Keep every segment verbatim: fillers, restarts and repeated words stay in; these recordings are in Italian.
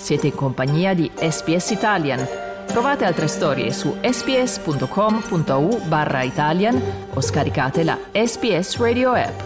Siete in compagnia di S B S Italian. Trovate altre storie su sbs.com.au barra Italian o scaricate la S B S Radio app.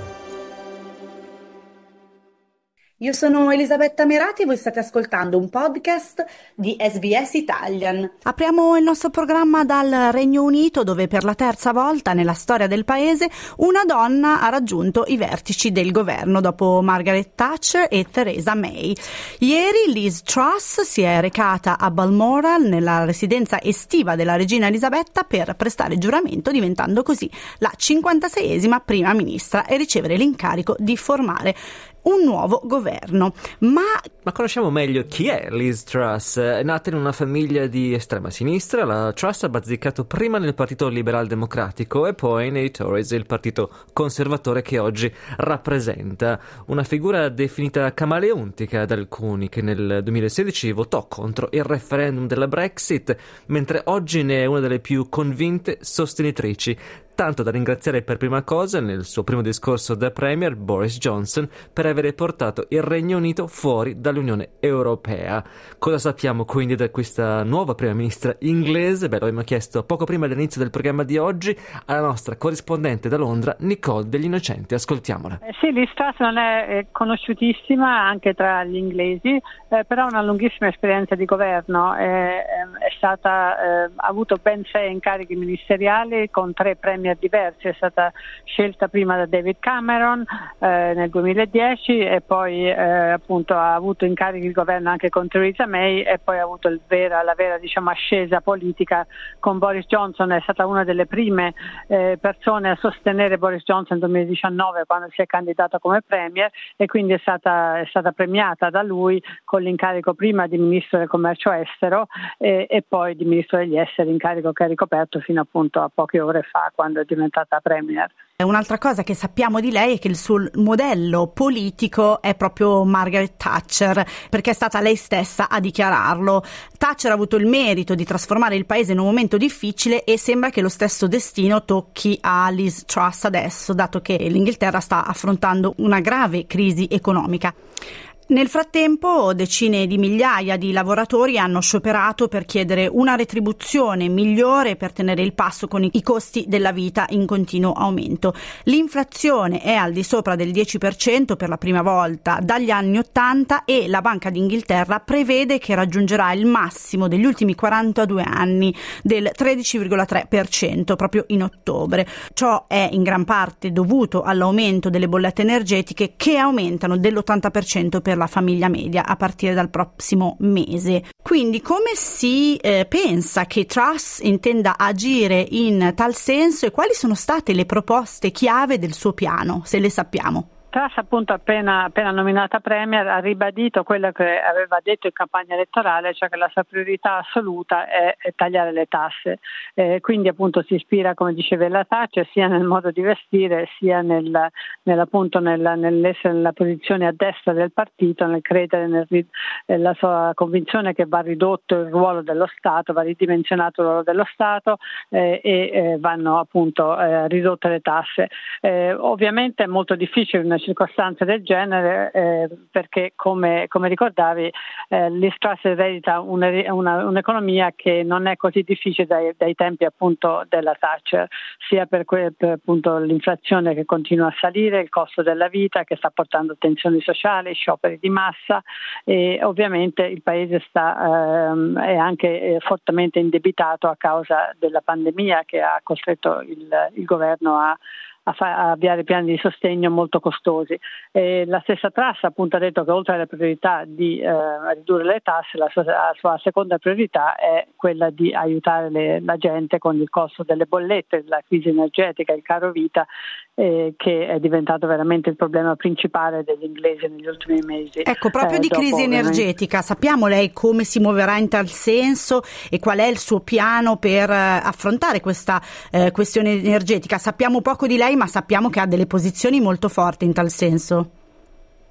Io sono Elisabetta Merati e voi state ascoltando un podcast di S B S Italian. Apriamo il nostro programma dal Regno Unito, dove per la terza volta nella storia del paese una donna ha raggiunto i vertici del governo dopo Margaret Thatcher e Theresa May. Ieri Liz Truss si è recata a Balmoral, nella residenza estiva della regina Elisabetta, per prestare giuramento, diventando così la cinquantaseiesima prima ministra e ricevere l'incarico di formare un nuovo governo. Ma... Ma conosciamo meglio chi è Liz Truss. È nata in una famiglia di estrema sinistra. La Truss ha bazzicato prima nel Partito Liberal Democratico e poi nei Tories, il partito conservatore che oggi rappresenta. Una figura definita camaleontica da alcuni, che nel duemilasedici votò contro il referendum della Brexit, mentre oggi ne è una delle più convinte sostenitrici. Tanto da ringraziare per prima cosa, nel suo primo discorso da Premier, Boris Johnson per avere portato il Regno Unito fuori dall'Unione Europea. Cosa sappiamo quindi da questa nuova prima ministra inglese? Beh, lo abbiamo chiesto poco prima dell'inizio del programma di oggi alla nostra corrispondente da Londra, Nicole Degli Innocenti. Ascoltiamola. Eh sì, Liz Truss non è, è conosciutissima anche tra gli inglesi, eh, però ha una lunghissima esperienza di governo. Eh, è stata, eh, ha avuto ben sei incarichi ministeriali con tre premier diversi. È stata scelta prima da David Cameron eh, nel duemiladieci e poi eh, appunto ha avuto incarichi di governo anche con Theresa May e poi ha avuto il vera, la vera diciamo ascesa politica con Boris Johnson. È stata una delle prime eh, persone a sostenere Boris Johnson nel duemiladiciannove, quando si è candidata come premier, e quindi è stata, è stata premiata da lui con l'incarico prima di ministro del commercio estero e, e poi di ministro degli esteri, incarico che ha ricoperto fino appunto a poche ore fa, quando è diventata premier. Un'altra cosa che sappiamo di lei è che il suo modello politico è proprio Margaret Thatcher, perché è stata lei stessa a dichiararlo. Thatcher ha avuto il merito di trasformare il paese in un momento difficile e sembra che lo stesso destino tocchi a Liz Truss adesso, dato che l'Inghilterra sta affrontando una grave crisi economica. Nel frattempo decine di migliaia di lavoratori hanno scioperato per chiedere una retribuzione migliore per tenere il passo con i costi della vita in continuo aumento. L'inflazione è al di sopra del dieci per cento per la prima volta dagli anni ottanta e la Banca d'Inghilterra prevede che raggiungerà il massimo degli ultimi quarantadue anni del tredici virgola tre per cento proprio in ottobre. Ciò è in gran parte dovuto all'aumento delle bollette energetiche, che aumentano dell'ottanta per cento per la famiglia media a partire dal prossimo mese. Quindi come si eh, pensa che Truss intenda agire in tal senso e quali sono state le proposte chiave del suo piano, se le sappiamo? Truss, appunto, appena, appena nominata premier, ha ribadito quello che aveva detto in campagna elettorale, cioè che la sua priorità assoluta è, è tagliare le tasse. Eh, quindi appunto si ispira, come diceva la Thatcher, sia nel modo di vestire, sia nel, nel, appunto, nel, nell'essere nella posizione a destra del partito, nel credere nella sua convinzione che va ridotto il ruolo dello Stato, va ridimensionato il ruolo dello Stato eh, e eh, vanno appunto eh, ridotte le tasse. Eh, ovviamente è molto difficile una circostanze del genere eh, perché come, come ricordavi eh, Liz Truss eredita una, una, un'economia che non è così difficile dai, dai tempi appunto della Thatcher, sia per, que, per appunto l'inflazione che continua a salire, il costo della vita che sta portando tensioni sociali, scioperi di massa e ovviamente il paese sta ehm, è anche eh, fortemente indebitato a causa della pandemia che ha costretto il, il governo a A, fa- a avviare piani di sostegno molto costosi. E la stessa Truss appunto ha detto che oltre alle priorità di eh, ridurre le tasse, la sua, la sua seconda priorità è quella di aiutare le, la gente con il costo delle bollette, la crisi energetica, il caro vita, eh, che è diventato veramente il problema principale degli inglesi negli ultimi mesi. Ecco, proprio eh, di dopo, crisi energetica, sappiamo lei come si muoverà in tal senso e qual è il suo piano per eh, affrontare questa eh, questione energetica? Sappiamo poco di lei, ma sappiamo che ha delle posizioni molto forti in tal senso.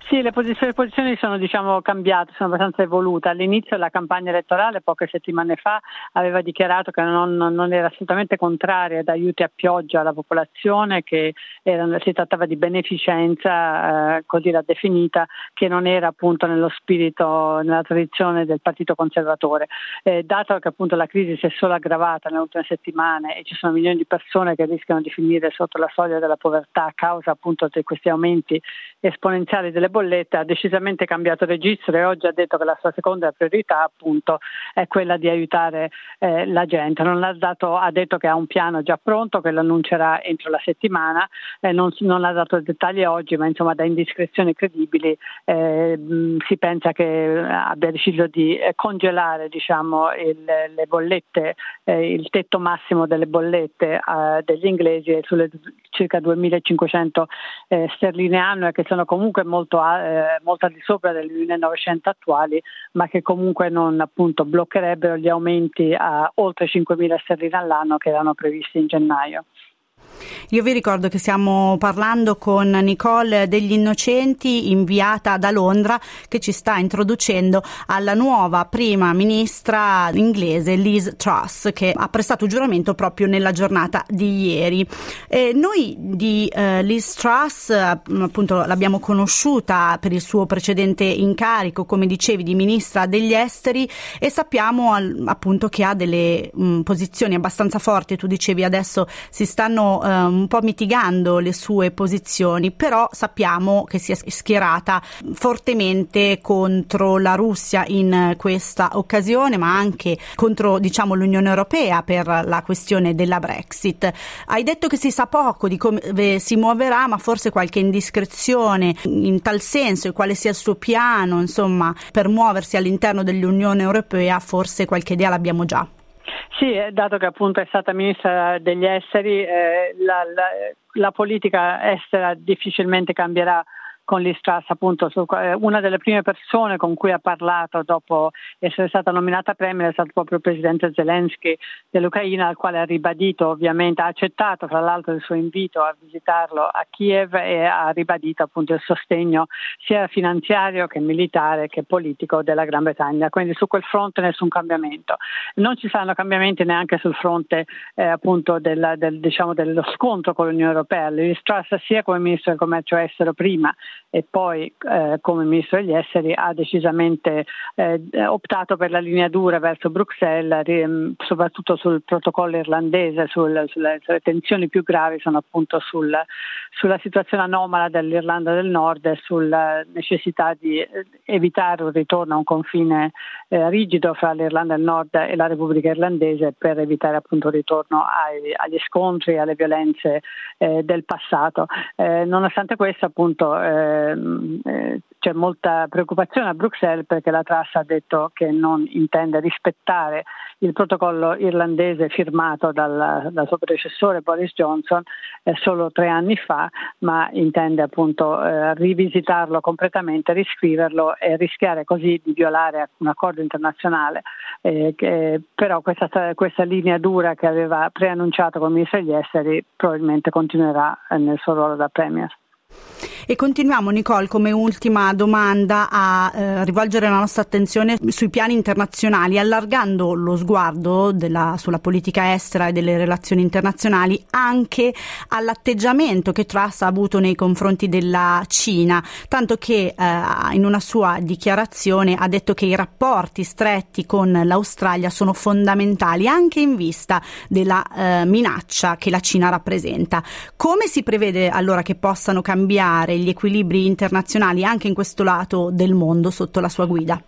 Sì, le posizioni, le posizioni sono diciamo cambiate, sono abbastanza evolute. All'inizio della campagna elettorale, poche settimane fa, aveva dichiarato che non, non era assolutamente contraria ad aiuti a pioggia alla popolazione, che era, si trattava di beneficenza, eh, così l'ha definita, che non era appunto nello spirito, nella tradizione del Partito Conservatore. Eh, dato che appunto la crisi si è solo aggravata nelle ultime settimane e ci sono milioni di persone che rischiano di finire sotto la soglia della povertà a causa appunto di questi aumenti esponenziali delle bollette, ha decisamente cambiato registro e oggi ha detto che la sua seconda priorità appunto è quella di aiutare eh, la gente. Non ha, dato, ha detto che ha un piano già pronto, che lo annuncerà entro la settimana, eh, non, non ha dato dettagli oggi, ma insomma da indiscrezioni credibili eh, mh, si pensa che abbia deciso di eh, congelare diciamo il, le bollette, eh, il tetto massimo delle bollette eh, degli inglesi sulle circa duemilacinquecento eh, sterline annue, che sono comunque molto, eh, molto al di sopra delle millenovecento attuali, ma che comunque non appunto bloccherebbero gli aumenti a oltre cinquemila sterline all'anno che erano previsti in gennaio. Io vi ricordo che stiamo parlando con Nicole Degli Innocenti, inviata da Londra, che ci sta introducendo alla nuova prima ministra inglese Liz Truss, che ha prestato giuramento proprio nella giornata di ieri. E noi di eh, Liz Truss appunto l'abbiamo conosciuta per il suo precedente incarico, come dicevi, di ministra degli esteri, e sappiamo al, appunto che ha delle mh, posizioni abbastanza forti. Tu dicevi adesso si stanno un po' mitigando le sue posizioni, però sappiamo che si è schierata fortemente contro la Russia in questa occasione, ma anche contro diciamo l'Unione Europea per la questione della Brexit. Hai detto che si sa poco di come si muoverà, ma forse qualche indiscrezione in tal senso, e quale sia il suo piano insomma per muoversi all'interno dell'Unione Europea, forse qualche idea l'abbiamo già. Sì, dato che appunto è stata ministra degli esteri, eh, la, la, la politica estera difficilmente cambierà con Liz Truss. Appunto su, una delle prime persone con cui ha parlato dopo essere stata nominata premier è stato proprio il presidente Zelensky dell'Ucraina, al quale ha ribadito, ovviamente ha accettato tra l'altro il suo invito a visitarlo a Kiev, e ha ribadito appunto il sostegno sia finanziario che militare che politico della Gran Bretagna. Quindi su quel fronte nessun cambiamento. Non ci saranno cambiamenti neanche sul fronte eh, appunto del, del, diciamo, dello scontro con l'Unione Europea. Liz Truss, sia come ministro del commercio estero prima e poi eh, come ministro degli esteri, ha decisamente eh, optato per la linea dura verso Bruxelles, ri, soprattutto sul protocollo irlandese. Sul, sulle, sulle tensioni più gravi sono appunto sul, sulla situazione anomala dell'Irlanda del Nord e sulla necessità di evitare un ritorno a un confine eh, rigido fra l'Irlanda del Nord e la Repubblica Irlandese, per evitare appunto il ritorno ai, agli scontri e alle violenze eh, del passato. Eh, nonostante questo appunto eh, Eh, c'è molta preoccupazione a Bruxelles, perché la Truss ha detto che non intende rispettare il protocollo irlandese firmato dal, dal suo predecessore Boris Johnson eh, solo tre anni fa, ma intende appunto eh, rivisitarlo completamente, riscriverlo e rischiare così di violare un accordo internazionale. Eh, che, però questa, questa linea dura che aveva preannunciato come ministro degli esteri probabilmente continuerà eh, nel suo ruolo da premier. E continuiamo, Nicole, come ultima domanda a eh, rivolgere la nostra attenzione sui piani internazionali, allargando lo sguardo della, sulla politica estera e delle relazioni internazionali anche all'atteggiamento che Truss ha avuto nei confronti della Cina, tanto che eh, in una sua dichiarazione ha detto che i rapporti stretti con l'Australia sono fondamentali anche in vista della eh, minaccia che la Cina rappresenta. Come si prevede allora che possano cambiare gli equilibri internazionali anche in questo lato del mondo sotto la sua guida?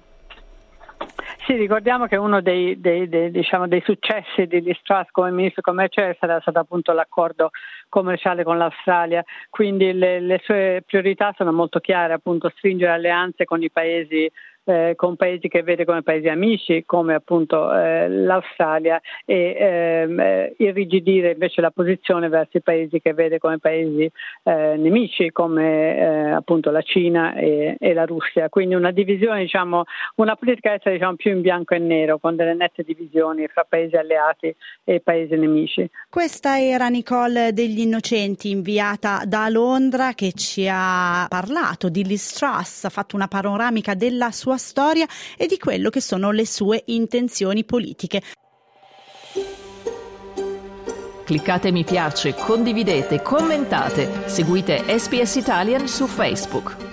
Sì, ricordiamo che uno dei, dei, dei, diciamo, dei successi di Liz Truss come ministro del commercio era stato appunto l'accordo commerciale con l'Australia, quindi le, le sue priorità sono molto chiare, appunto stringere alleanze con i paesi eh, con paesi che vede come paesi amici, come appunto eh, l'Australia, e ehm, irrigidire invece la posizione verso i paesi che vede come paesi eh, nemici, come eh, appunto la Cina e, e la Russia. Quindi una divisione, diciamo, una politica estera diciamo più in bianco e nero, con delle nette divisioni fra paesi alleati e paesi nemici. Questa era Nicole Degli Innocenti, inviata da Londra, che ci ha parlato di Liz Truss, ha fatto una panoramica della sua storia e di quello che sono le sue intenzioni politiche. Cliccate mi piace, condividete, commentate, seguite S B S Italian su Facebook.